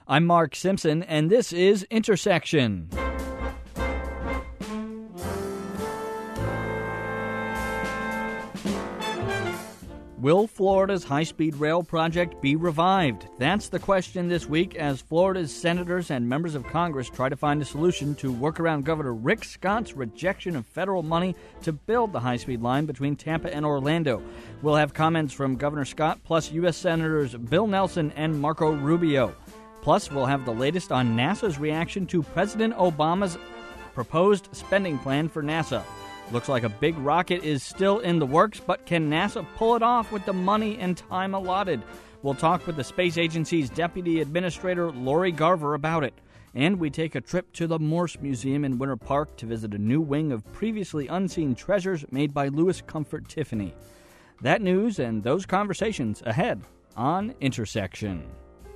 I'm Mark Simpson, and this is Intersection. Will Florida's high-speed rail project be revived? That's the question this week as Florida's senators and members of Congress try to find a solution to work around Governor Rick Scott's rejection of federal money to build the high-speed line between Tampa and Orlando. We'll have comments from Governor Scott, plus U.S. Senators Bill Nelson and Marco Rubio. Plus, we'll have the latest on NASA's reaction to President Obama's proposed spending plan for NASA. Looks like a big rocket is still in the works, but can NASA pull it off with the money and time allotted? We'll talk with the space agency's Deputy Administrator Lori Garver about it. And we take a trip to the Morse Museum in Winter Park to visit a new wing of previously unseen treasures made by Louis Comfort Tiffany. That news and those conversations ahead on Intersection.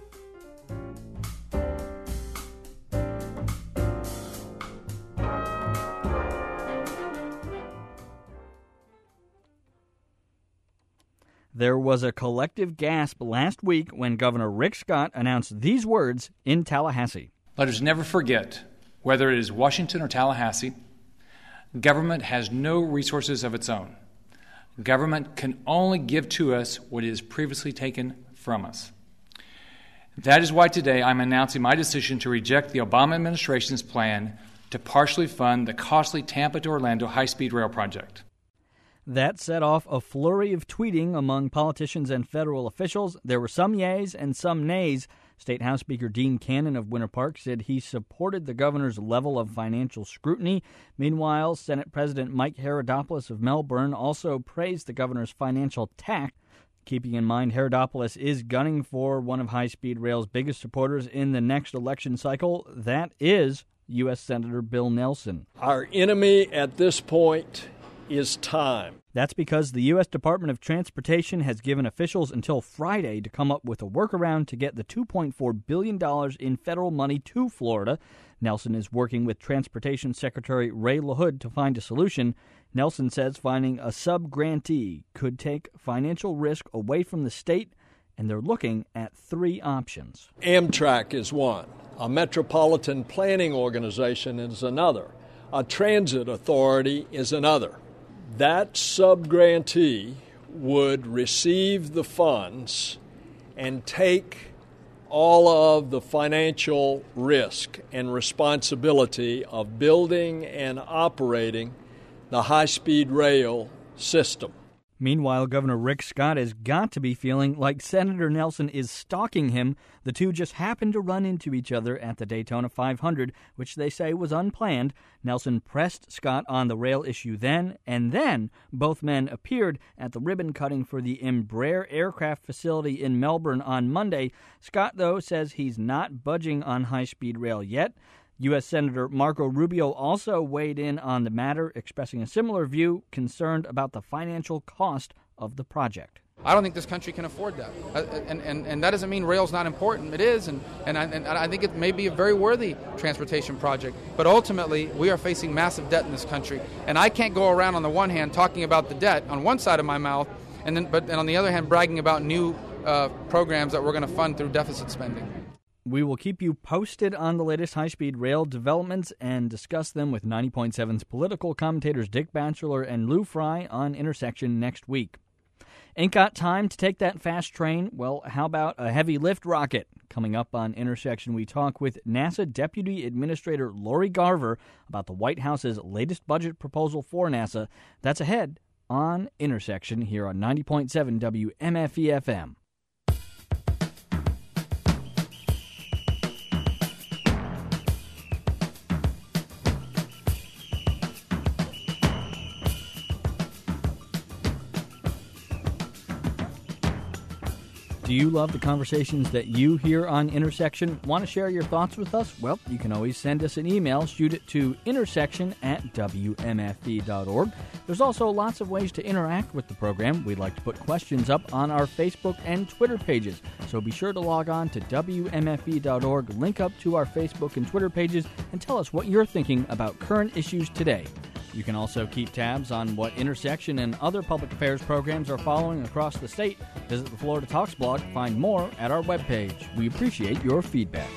There was a collective gasp last week when Governor Rick Scott announced these words in Tallahassee. Let us never forget, whether it is Washington or Tallahassee, government has no resources of its own. Government can only give to us what is previously taken from us. That is why today I'm announcing my decision to reject the Obama administration's plan to partially fund the costly Tampa to Orlando high-speed rail project. That set off a flurry of tweeting among politicians and federal officials. There were some yays and some nays. State House Speaker Dean Cannon of Winter Park said he supported the governor's level of financial scrutiny. Meanwhile, Senate President Mike Herodopoulos of Melbourne also praised the governor's financial tact. Keeping in mind Herodopoulos is gunning for one of high-speed rail's biggest supporters in the next election cycle. That is U.S. Senator Bill Nelson. Our enemy at this point is time. That's because the U.S. Department of Transportation has given officials until Friday to come up with a workaround to get the $2.4 billion in federal money to Florida. Nelson is working with Transportation Secretary Ray LaHood to find a solution. Nelson says finding a sub-grantee could take financial risk away from the state, and they're looking at three options. Amtrak is one. A metropolitan planning organization is another. A transit authority is another. That sub-grantee would receive the funds and take all of the financial risk and responsibility of building and operating the high-speed rail system. Meanwhile, Governor Rick Scott has got to be feeling like Senator Nelson is stalking him. The two just happened to run into each other at the Daytona 500, which they say was unplanned. Nelson pressed Scott on the rail issue then, and then both men appeared at the ribbon cutting for the Embraer aircraft facility in Melbourne on Monday. Scott, though, says he's not budging on high-speed rail yet. U.S. Senator Marco Rubio also weighed in on the matter, expressing a similar view, concerned about the financial cost of the project. I don't think this country can afford that. And that doesn't mean rail's not important. It is, and I think it may be a very worthy transportation project. But ultimately, we are facing massive debt in this country. And I can't go around on the one hand talking about the debt on one side of my mouth, and on the other hand bragging about new programs that we're going to fund through deficit spending. We will keep you posted on the latest high-speed rail developments and discuss them with 90.7's political commentators Dick Batchelor and Lou Fry on Intersection next week. Ain't got time to take that fast train? Well, how about a heavy lift rocket? Coming up on Intersection, we talk with NASA Deputy Administrator Lori Garver about the White House's latest budget proposal for NASA. That's ahead on Intersection here on 90.7 WMFE-FM. Do you love the conversations that you hear on Intersection? Want to share your thoughts with us? Well, you can always send us an email. Shoot it to intersection@wmfe.org. There's also lots of ways to interact with the program. We'd like to put questions up on our Facebook and Twitter pages. So be sure to log on to WMFE.org, link up to our Facebook and Twitter pages, and tell us what you're thinking about current issues today. You can also keep tabs on what Intersection and other public affairs programs are following across the state. Visit the Florida Talks blog to find more at our webpage. We appreciate your feedback.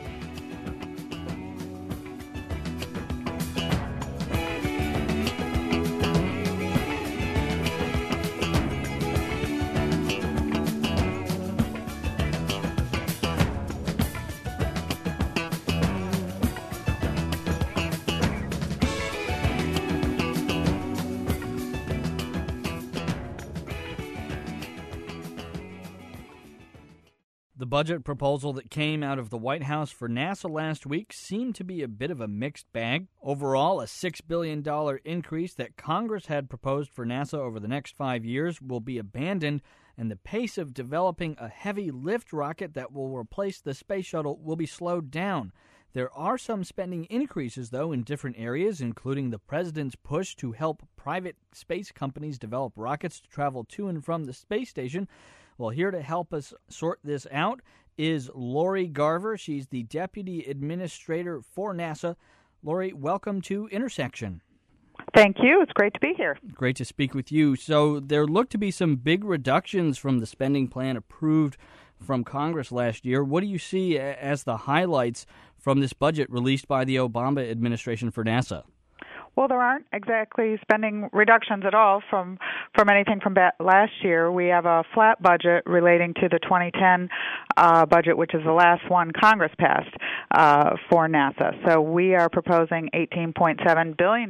The budget proposal that came out of the White House for NASA last week seemed to be a bit of a mixed bag. Overall, a $6 billion increase that Congress had proposed for NASA over the next 5 years will be abandoned, and the pace of developing a heavy lift rocket that will replace the space shuttle will be slowed down. There are some spending increases, though, in different areas, including the president's push to help private space companies develop rockets to travel to and from the space station. Well, here to help us sort this out is Lori Garver. She's the Deputy Administrator for NASA. Lori, welcome to Intersection. Thank you. It's great to be here. Great to speak with you. So there look to be some big reductions from the spending plan approved from Congress last year. What do you see as the highlights from this budget released by the Obama administration for NASA? Well, there aren't exactly spending reductions at all from anything from last year. We have a flat budget relating to the 2010 budget, which is the last one Congress passed for NASA. So we are proposing $18.7 billion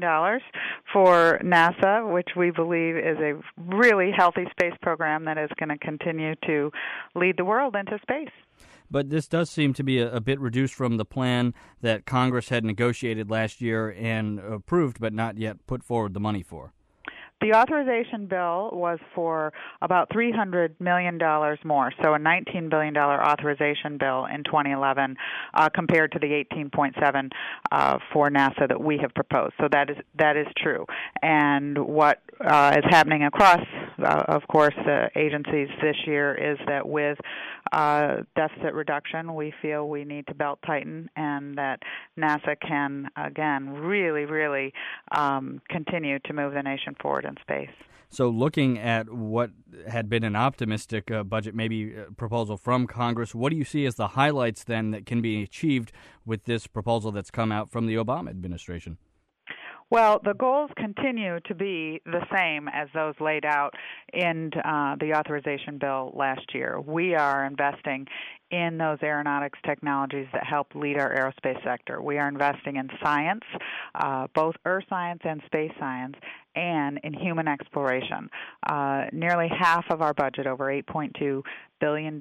for NASA, which we believe is a really healthy space program that is going to continue to lead the world into space. But this does seem to be a bit reduced from the plan that Congress had negotiated last year and approved, but not yet put forward the money for. The authorization bill was for about $300 million more, so a $19 billion authorization bill in 2011 compared to the $18.7 for NASA that we have proposed. So that is true. And what is happening across, of course, the agencies this year is that with deficit reduction, we feel we need to belt tighten, and that NASA can, again, really continue to move the nation forward in space. So looking at what had been an optimistic budget, maybe proposal from Congress, what do you see as the highlights then that can be achieved with this proposal that's come out from the Obama administration? Well, the goals continue to be the same as those laid out in the authorization bill last year. We are investing in those aeronautics technologies that help lead our aerospace sector. We are investing in science, both earth science and space science, and in human exploration. Nearly half of our budget, over $8.2 billion,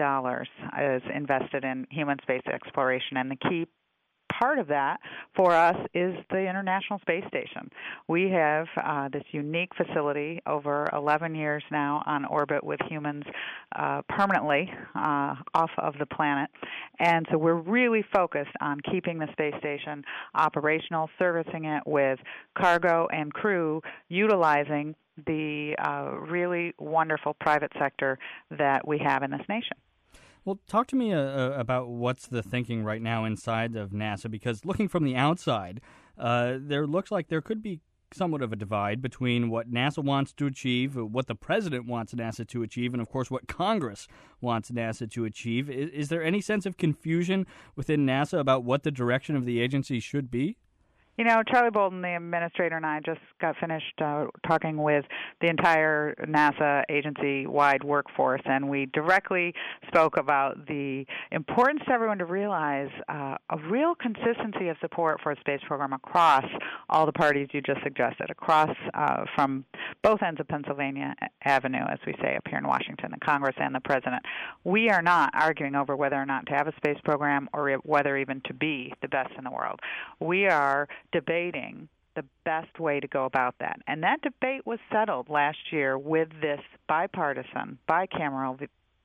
is invested in human space exploration, and the key part of that for us is the International Space Station. We have this unique facility over 11 years now on orbit with humans permanently off of the planet. And so we're really focused on keeping the space station operational, servicing it with cargo and crew, utilizing the really wonderful private sector that we have in this nation. Well, talk to me about what's the thinking right now inside of NASA, because looking from the outside, there looks like there could be somewhat of a divide between what NASA wants to achieve, what the president wants NASA to achieve, and, of course, what Congress wants NASA to achieve. Is there any sense of confusion within NASA about what the direction of the agency should be? You know, Charlie Bolden, the administrator, and I just got finished talking with the entire NASA agency-wide workforce, and we directly spoke about the importance to everyone to realize a real consistency of support for a space program across all the parties you just suggested, across from both ends of Pennsylvania Avenue, as we say up here in Washington, the Congress and the President. We are not arguing over whether or not to have a space program or whether even to be the best in the world. We are debating the best way to go about that. And that debate was settled last year with this bipartisan, bicameral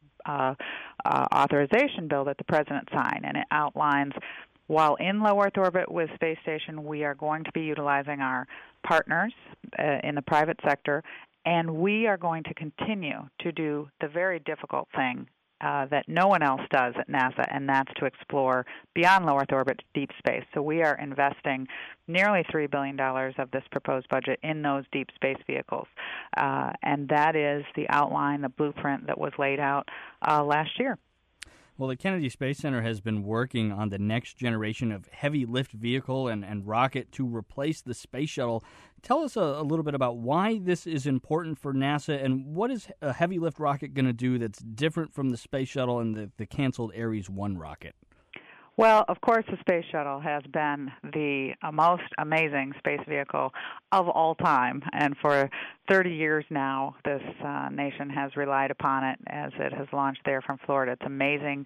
authorization bill that the President signed. And it outlines, while in low Earth orbit with Space Station, we are going to be utilizing our partners in the private sector, and we are going to continue to do the very difficult thing that no one else does at NASA, and that's to explore beyond low Earth orbit to deep space. So we are investing nearly $3 billion of this proposed budget in those deep space vehicles. And that is the outline, the blueprint that was laid out last year. Well, the Kennedy Space Center has been working on the next generation of heavy lift vehicle and rocket to replace the space shuttle. Tell us a little bit about why this is important for NASA, and what is a heavy lift rocket going to do that's different from the space shuttle and the canceled Ares 1 rocket? Well, of course, the space shuttle has been the most amazing space vehicle of all time, and for 30 years now, this nation has relied upon it as it has launched there from Florida. It's amazing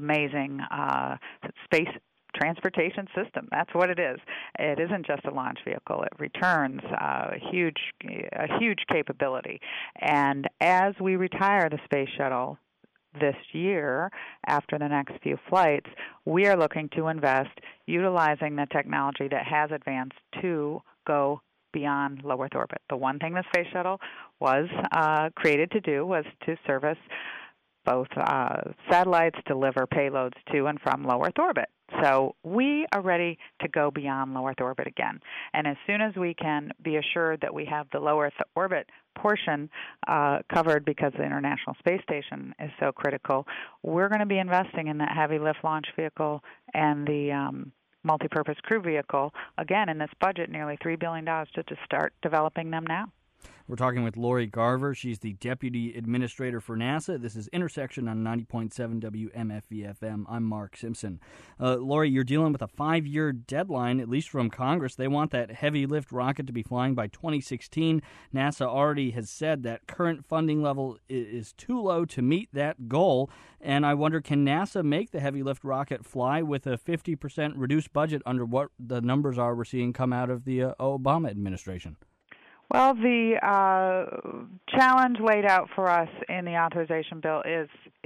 space transportation system. That's what it is. It isn't just a launch vehicle. It returns a huge capability. And as we retire the space shuttle this year, after the next few flights, we are looking to invest utilizing the technology that has advanced to go beyond low Earth orbit. The one thing the space shuttle was created to do was to service both satellites, deliver payloads to and from low Earth orbit. So we are ready to go beyond low Earth orbit again. And as soon as we can be assured that we have the low Earth orbit portion covered, because the International Space Station is so critical, we're going to be investing in that heavy lift launch vehicle and the multi-purpose crew vehicle, again, in this budget, nearly $3 billion to start developing them now. We're talking with Lori Garver. She's the Deputy Administrator for NASA. This is Intersection on 90.7 WMFV-FM. I'm Mark Simpson. Lori, you're dealing with a 5-year deadline, at least from Congress. They want that heavy lift rocket to be flying by 2016. NASA already has said that current funding level is too low to meet that goal. And I wonder, can NASA make the heavy lift rocket fly with a 50% reduced budget under what the numbers are we're seeing come out of the Obama administration? Well, the challenge laid out for us in the authorization bill is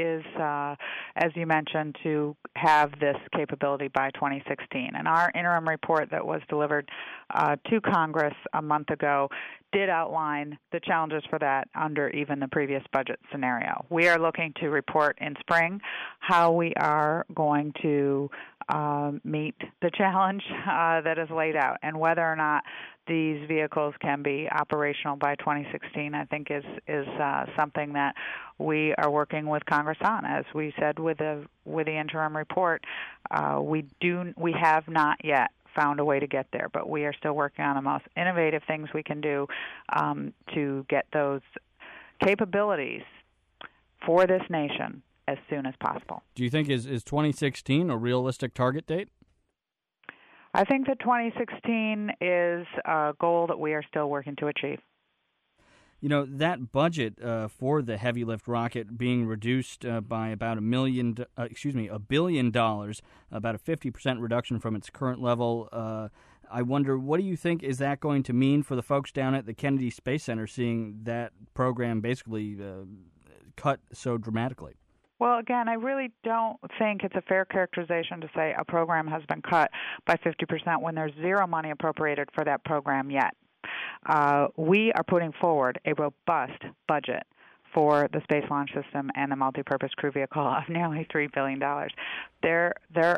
as you mentioned, to have this capability by 2016. And our interim report that was delivered to Congress a month ago did outline the challenges for that under even the previous budget scenario. We are looking to report in spring how we are going to meet the challenge that is laid out, and whether or not these vehicles can be operational by 2016, I think is something that we are working with Congress on. As we said with the interim report, we have not yet found a way to get there, but we are still working on the most innovative things we can do to get those capabilities for this nation as soon as possible. Do you think is 2016 a realistic target date? I think that 2016 is a goal that we are still working to achieve. You know, that budget for the heavy lift rocket being reduced by about $1 billion, about a 50% reduction from its current level. I wonder, what do you think is that going to mean for the folks down at the Kennedy Space Center, seeing that program basically cut so dramatically? Well, again, I really don't think it's a fair characterization to say a program has been cut by 50% when there's zero money appropriated for that program yet. We are putting forward a robust budget for the Space Launch System and the multi-purpose crew vehicle of nearly $3 billion. There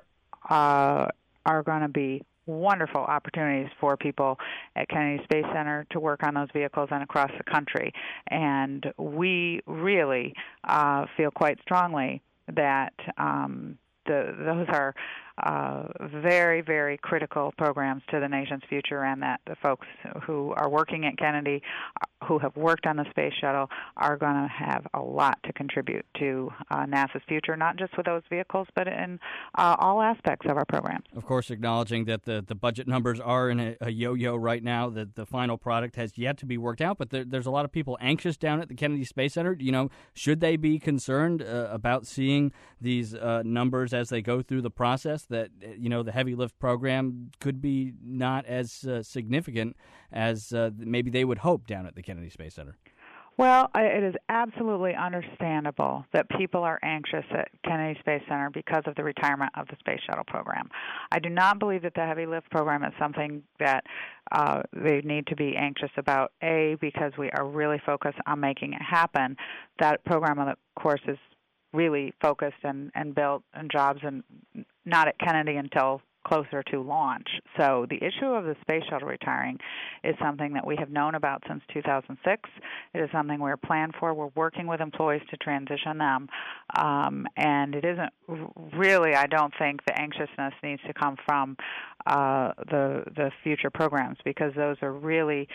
are going to be wonderful opportunities for people at Kennedy Space Center to work on those vehicles and across the country. And we really feel quite strongly that those are very, very critical programs to the nation's future, and that the folks who are working at Kennedy, who have worked on the space shuttle, are going to have a lot to contribute to NASA's future, not just with those vehicles, but in all aspects of our program. Of course, acknowledging that the budget numbers are in a yo-yo right now, that the final product has yet to be worked out, but there's a lot of people anxious down at the Kennedy Space Center. You know, should they be concerned about seeing these numbers as they go through the process, that, you know, the heavy lift program could be not as significant as maybe they would hope down at the Kennedy Space Center? Well, it is absolutely understandable that people are anxious at Kennedy Space Center because of the retirement of the Space Shuttle program. I do not believe that the heavy lift program is something that they need to be anxious about, A, because we are really focused on making it happen. That program, of course, is really focused and built and jobs and not at Kennedy until closer to launch. So the issue of the space shuttle retiring is something that we have known about since 2006. It is something we're planned for. We're working with employees to transition them. And it isn't really, I don't think, the anxiousness needs to come from the future programs, because those are really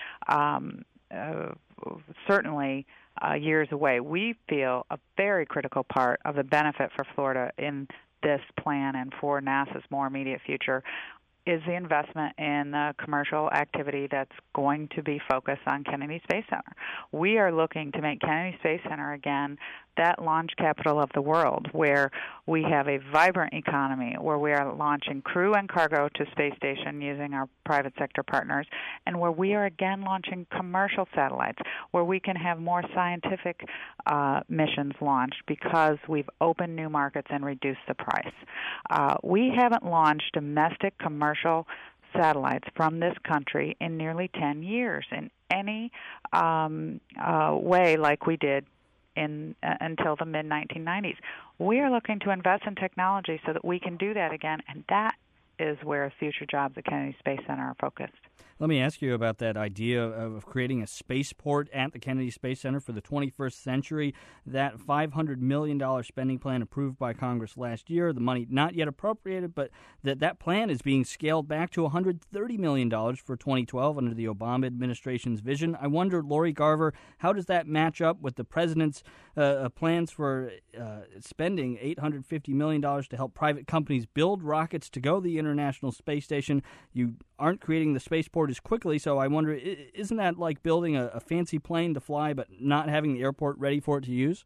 certainly years away. We feel a very critical part of the benefit for Florida in this plan and for NASA's more immediate future is the investment in the commercial activity that's going to be focused on Kennedy Space Center. We are looking to make Kennedy Space Center again that launch capital of the world, where we have a vibrant economy, where we are launching crew and cargo to space station using our private sector partners, and where we are again launching commercial satellites, where we can have more scientific missions launched because we've opened new markets and reduced the price. We haven't launched domestic commercial satellites from this country in nearly 10 years in any way like we did until the mid-1990s. We are looking to invest in technology so that we can do that again, and that is where future jobs at Kennedy Space Center are focused. Let me ask you about that idea of creating a spaceport at the Kennedy Space Center for the 21st century. That $500 million spending plan approved by Congress last year, the money not yet appropriated, but that plan is being scaled back to $130 million for 2012 under the Obama administration's vision. I wonder, Lori Garver, how does that match up with the president's plans for spending $850 million to help private companies build rockets to go to the International Space Station? You aren't creating the spaceport as quickly, so I wonder, isn't that like building a fancy plane to fly but not having the airport ready for it to use?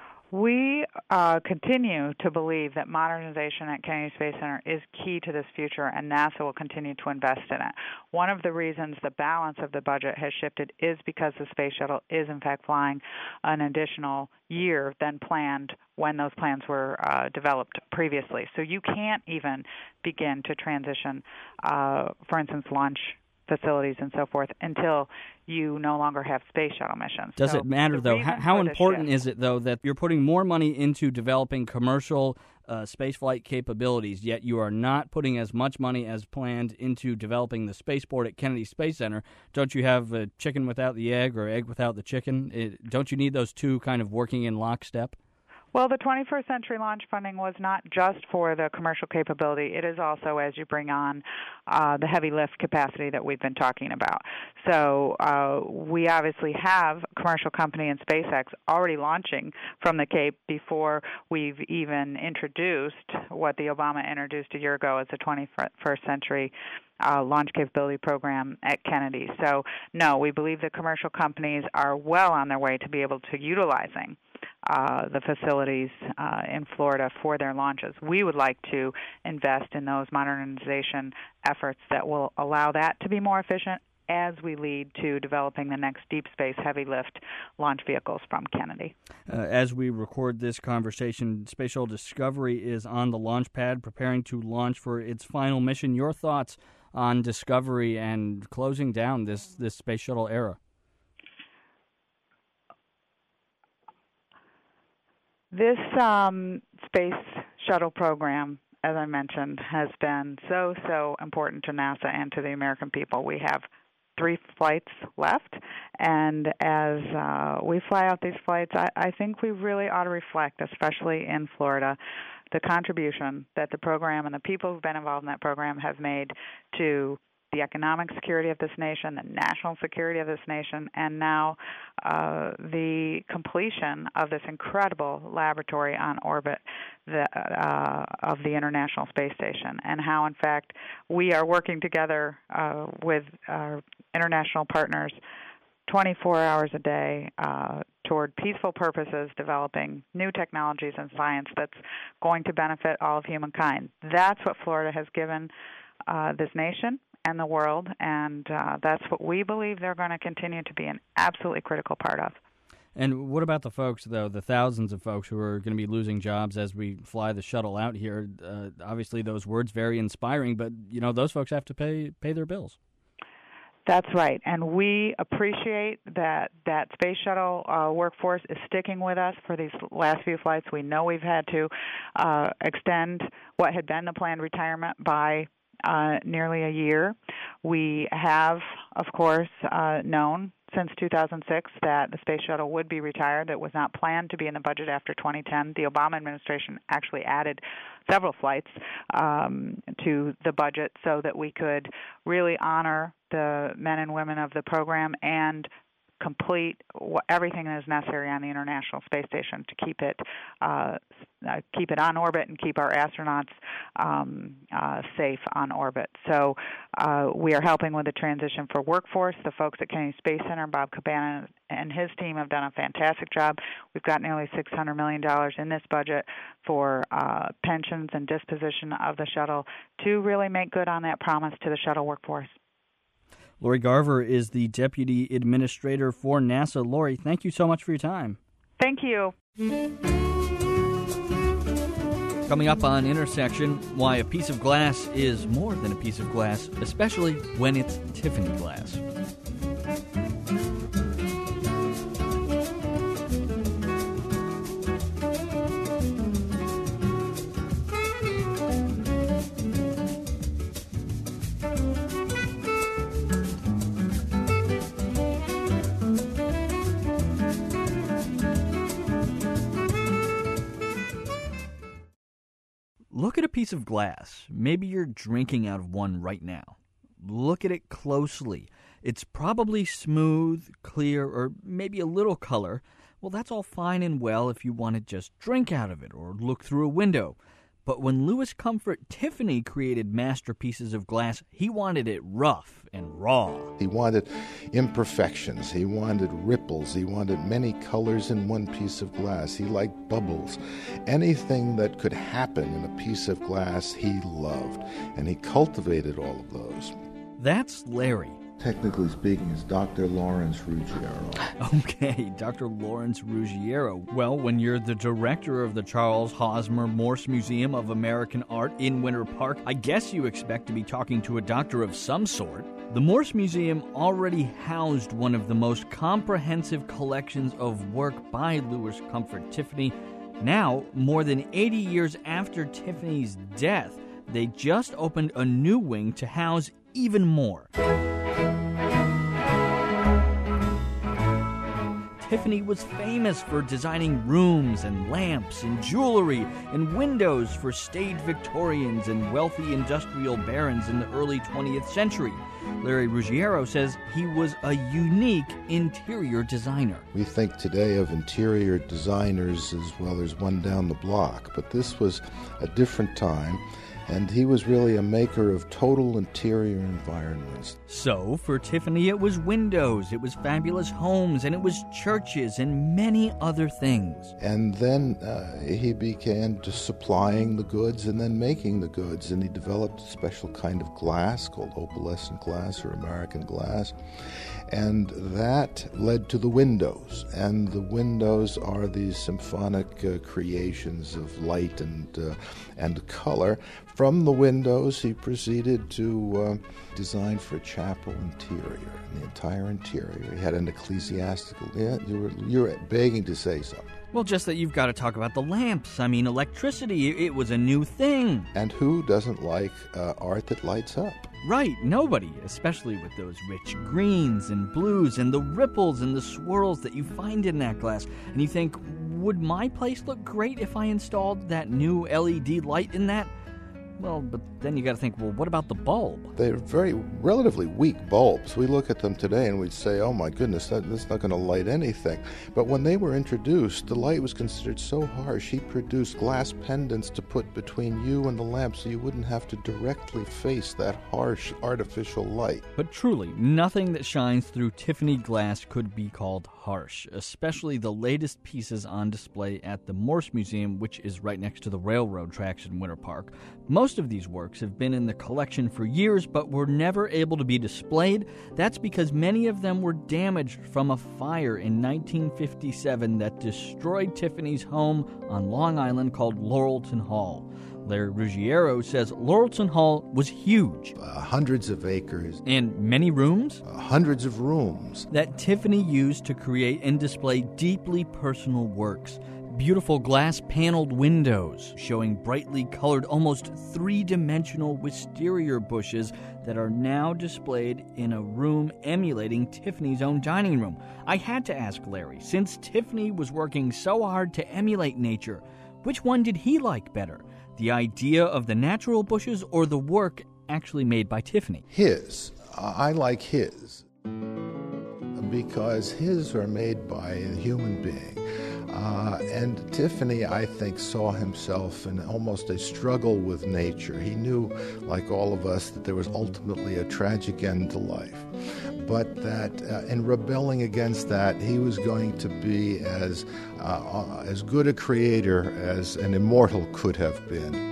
We continue to believe that modernization at Kennedy Space Center is key to this future, and NASA will continue to invest in it. One of the reasons the balance of the budget has shifted is because the space shuttle is, in fact, flying an additional year than planned when those plans were developed previously. So you can't even begin to transition, for instance, launch facilities and so forth until you no longer have space shuttle missions. Does it matter, though? How important is it, though, that you're putting more money into developing commercial spaceflight capabilities, yet you are not putting as much money as planned into developing the spaceport at Kennedy Space Center? Don't you have a chicken without the egg or egg without the chicken? Don't you need those two kind of working in lockstep? Well, the 21st Century Launch Funding was not just for the commercial capability. It is also as you bring on the heavy lift capacity that we've been talking about. So we obviously have a commercial company in SpaceX already launching from the Cape before we've even introduced what the Obama introduced a year ago as the 21st Century Launch Capability Program at Kennedy. So, no, we believe that commercial companies are well on their way to be able to utilizing the facilities in Florida for their launches. We would like to invest in those modernization efforts that will allow that to be more efficient as we lead to developing the next deep space heavy lift launch vehicles from Kennedy. As we record this conversation, Space Shuttle Discovery is on the launch pad preparing to launch for its final mission. Your thoughts on Discovery and closing down this Space Shuttle era? This space shuttle program, as I mentioned, has been so important to NASA and to the American people. We have 3 flights left, and as we fly out these flights, I think we really ought to reflect, especially in Florida, the contribution that the program and the people who've been involved in that program have made to the economic security of this nation, the national security of this nation, and now the completion of this incredible laboratory on orbit of the International Space Station, and how, in fact, we are working together with our international partners 24 hours a day toward peaceful purposes, developing new technologies and science that's going to benefit all of humankind. That's what Florida has given this nation and the world, and that's what we believe they're going to continue to be an absolutely critical part of. And what about the folks, though, the thousands of folks who are going to be losing jobs as we fly the shuttle out here? Obviously, those words very inspiring, but, you know, those folks have to pay their bills. That's right, and we appreciate that space shuttle workforce is sticking with us for these last few flights. We know we've had to extend what had been the planned retirement by nearly a year. We have, of course, known since 2006 that the space shuttle would be retired. That was not planned to be in the budget after 2010. The Obama administration actually added several flights to the budget so that we could really honor the men and women of the program and complete everything that is necessary on the International Space Station to keep it on orbit and keep our astronauts safe on orbit. So we are helping with the transition for workforce. The folks at Kennedy Space Center, Bob Cabana and his team, have done a fantastic job. We've got nearly $600 million in this budget for pensions and disposition of the shuttle to really make good on that promise to the shuttle workforce. Lori Garver is the Deputy Administrator for NASA. Lori, thank you so much for your time. Thank you. Coming up on Intersection, why a piece of glass is more than a piece of glass, especially when it's Tiffany glass. Look at a piece of glass. Maybe you're drinking out of one right now. Look at it closely. It's probably smooth, clear, or maybe a little color. Well, that's all fine and well if you want to just drink out of it or look through a window. But when Louis Comfort Tiffany created masterpieces of glass, he wanted it rough and raw. He wanted imperfections. He wanted ripples. He wanted many colors in one piece of glass. He liked bubbles. Anything that could happen in a piece of glass, he loved. And he cultivated all of those. That's Larry. Technically speaking, it's Dr. Lawrence Ruggiero. Okay, Dr. Lawrence Ruggiero. Well, when you're the director of the Charles Hosmer Morse Museum of American Art in Winter Park, I guess you expect to be talking to a doctor of some sort. The Morse Museum already housed one of the most comprehensive collections of work by Louis Comfort Tiffany. Now, more than 80 years after Tiffany's death, they just opened a new wing to house even more. Tiffany was famous for designing rooms and lamps and jewelry and windows for staid Victorians and wealthy industrial barons in the early 20th century. Larry Ruggiero says he was a unique interior designer. We think today of interior designers as well as one down the block, but this was a different time. And he was really a maker of total interior environments. So, for Tiffany, it was windows, it was fabulous homes, and it was churches and many other things. And then he began to supplying the goods and then making the goods. And he developed a special kind of glass called opalescent glass or American glass. And that led to the windows. And the windows are these symphonic creations of light and color. From the windows, he proceeded to design for a chapel interior, and the entire interior. He had an ecclesiastical... Yeah, you're begging to say something. Well, just that you've got to talk about the lamps. I mean, electricity, it was a new thing. And who doesn't like art that lights up? Right, nobody, especially with those rich greens and blues and the ripples and the swirls that you find in that glass. And you think, would my place look great if I installed that new LED light in that? Well, but then you got to think, well, what about the bulb? They're relatively weak bulbs. We look at them today and we'd say, oh my goodness, that's not going to light anything. But when they were introduced, the light was considered so harsh, he produced glass pendants to put between you and the lamp so you wouldn't have to directly face that harsh artificial light. But truly, nothing that shines through Tiffany glass could be called harsh, especially the latest pieces on display at the Morse Museum, which is right next to the railroad tracks in Winter Park. Most of these works have been in the collection for years, but were never able to be displayed. That's because many of them were damaged from a fire in 1957 that destroyed Tiffany's home on Long Island called Laurelton Hall. Larry Ruggiero says Laurelton Hall was huge. Hundreds of acres. And many rooms? Hundreds of rooms. That Tiffany used to create and display deeply personal works. Beautiful glass-paneled windows showing brightly colored, almost three-dimensional wisteria bushes that are now displayed in a room emulating Tiffany's own dining room. I had to ask Larry, since Tiffany was working so hard to emulate nature, which one did he like better? The idea of the natural bushes or the work actually made by Tiffany? His. I like his. Because his are made by a human being. And Tiffany, I think, saw himself in almost a struggle with nature. He knew, like all of us, that there was ultimately a tragic end to life. But that in rebelling against that, he was going to be as good a creator as an immortal could have been.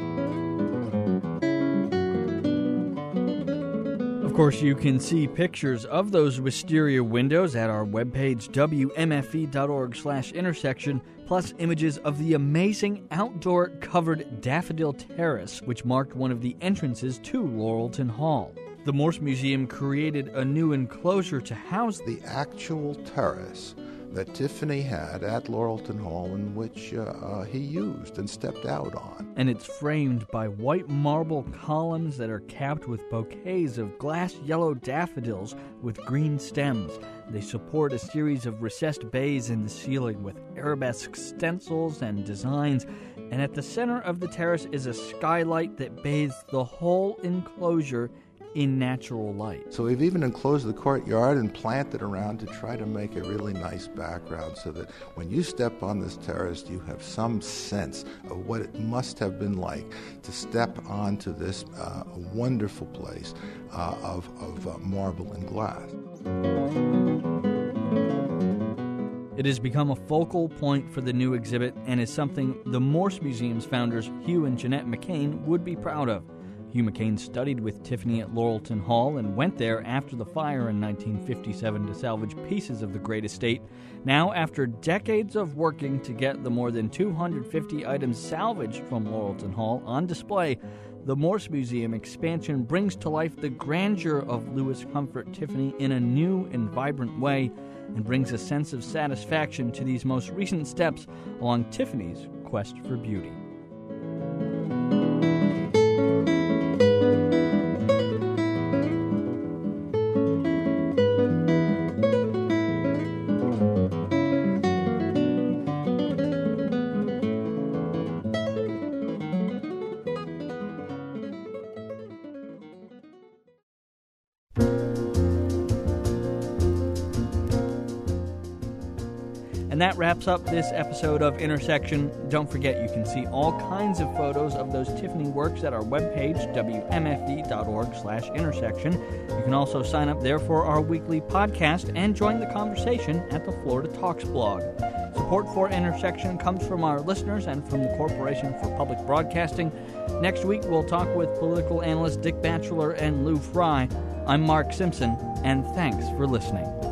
Of course, you can see pictures of those wisteria windows at our webpage, wmfe.org/intersection, plus images of the amazing outdoor covered daffodil terrace, which marked one of the entrances to Laurelton Hall. The Morse Museum created a new enclosure to house the actual terrace that Tiffany had at Laurelton Hall, in which he used and stepped out on. And it's framed by white marble columns that are capped with bouquets of glass yellow daffodils with green stems. They support a series of recessed bays in the ceiling with arabesque stencils and designs. And at the center of the terrace is a skylight that bathes the whole enclosure in natural light. So we've even enclosed the courtyard and planted around to try to make a really nice background so that when you step on this terrace, you have some sense of what it must have been like to step onto this wonderful place of marble and glass. It has become a focal point for the new exhibit and is something the Morse Museum's founders, Hugh and Jeanette McCain, would be proud of. Hugh McCain studied with Tiffany at Laurelton Hall and went there after the fire in 1957 to salvage pieces of the great estate. Now, after decades of working to get the more than 250 items salvaged from Laurelton Hall on display, the Morse Museum expansion brings to life the grandeur of Louis Comfort Tiffany in a new and vibrant way and brings a sense of satisfaction to these most recent steps along Tiffany's quest for beauty. And that wraps up this episode of Intersection. Don't forget, you can see all kinds of photos of those Tiffany works at our webpage, wmfe.org/intersection. You can also sign up there for our weekly podcast and join the conversation at the Florida Talks blog. Support for Intersection comes from our listeners and from the Corporation for Public Broadcasting. Next week, we'll talk with political analysts Dick Batchelor and Lou Fry. I'm Mark Simpson, and thanks for listening.